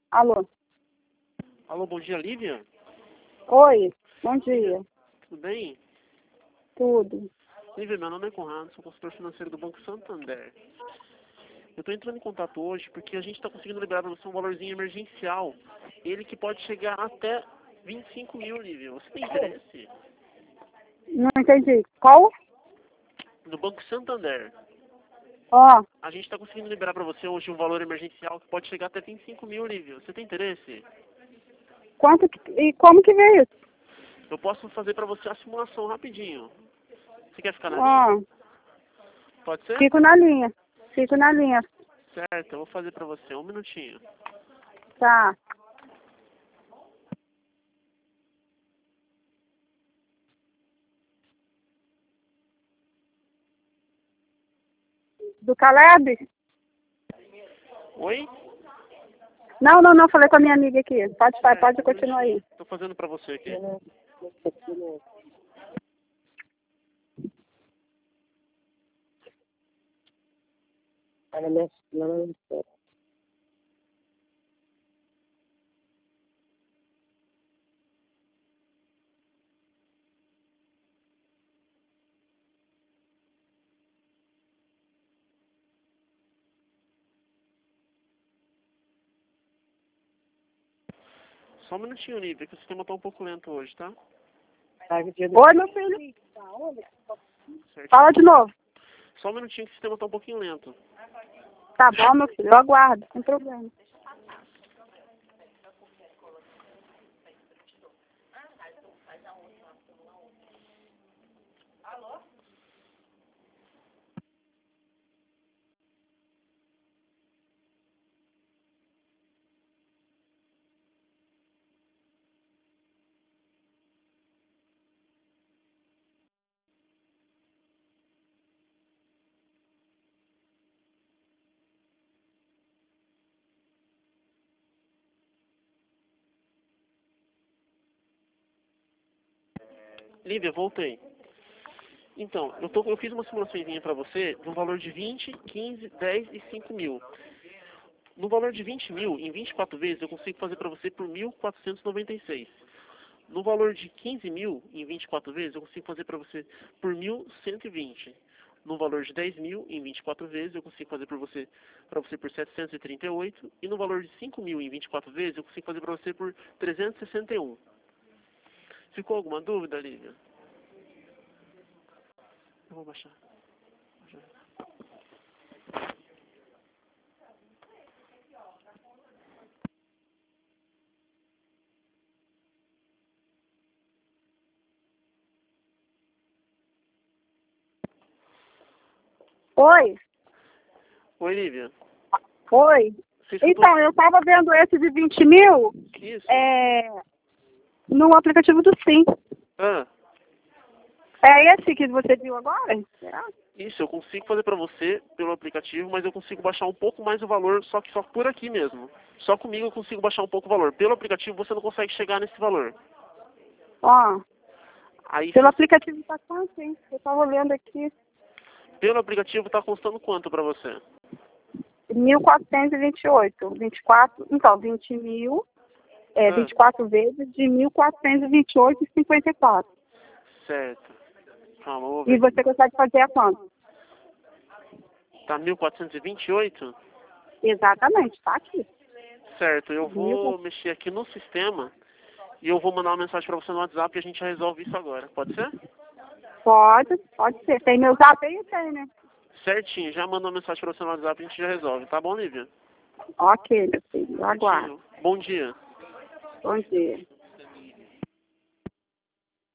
Alô? Alô, bom dia, Lívia? Oi, bom dia. Tudo bem? Tudo. Lívia, meu nome é Conrado, sou consultor financeiro do Banco Santander. Eu estou entrando em contato hoje porque a gente está conseguindo liberar para você um valorzinho emergencial. Ele que pode chegar até 25 mil, Lívia. Você tem interesse? Não entendi. Qual? No Banco Santander. Ó, A gente está conseguindo liberar para você hoje um valor emergencial que pode chegar até 25 mil, Lívia. Você tem interesse? e como que veio isso? Eu posso fazer para você a simulação rapidinho. Você quer ficar na linha? Ó, Pode ser? fico na linha. Fico na linha. Certo, eu vou fazer para você. Um minutinho. Tá. Do Caleb? Oi? Não, falei com a minha amiga aqui. Pode continuar aí. Estou fazendo para você aqui. Só um minutinho, Lívia, que o sistema está um pouco lento hoje, tá? Oi, meu filho. Certinho. Fala de novo. Só um minutinho que o sistema está um pouquinho lento. Tá bom, meu filho. Eu aguardo, sem problema. Lívia, voltei. Então, eu fiz uma simulaçãozinha para você de um valor de 20, 15, 10 e 5 mil. No valor de 20 mil, em 24 vezes, eu consigo fazer para você por 1.496. No valor de 15 mil, em 24 vezes, eu consigo fazer para você por 1.120. No valor de 10 mil, em 24 vezes, eu consigo fazer para você por 738. E no valor de 5 mil, em 24 vezes, eu consigo fazer para você por 361. Ficou alguma dúvida, Lívia? Eu vou baixar. Oi. Oi, Lívia. Oi. Você escutou? Então, eu tava vendo esse de 20 mil Isso. no aplicativo do Sim. Ah, É esse que você viu agora? Será? isso, eu consigo fazer para você pelo aplicativo, mas eu consigo baixar um pouco mais o valor, só por aqui mesmo. Só comigo eu consigo baixar um pouco o valor. Pelo aplicativo você não consegue chegar nesse valor. Ó, Aí, pelo aplicativo tá quanto, hein? Eu tava olhando aqui. pelo aplicativo tá custando quanto para você? 1.428. 24, então, 20 mil, 24 vezes de 1.428,54. Certo. Calma, eu vou E ver. você consegue fazer a quanto? Tá 1.428? Exatamente, tá aqui. Certo, eu vou mexer aqui no sistema e eu vou mandar uma mensagem para você no WhatsApp e a gente já resolve isso agora. Pode ser? Pode ser. Tem meu zap aí? Tem, né? Certinho, já mandou uma mensagem para você no WhatsApp e a gente já resolve. Tá bom, Lívia? Ok, meu filho. Eu aguardo. Certinho. Bom dia. Bom dia.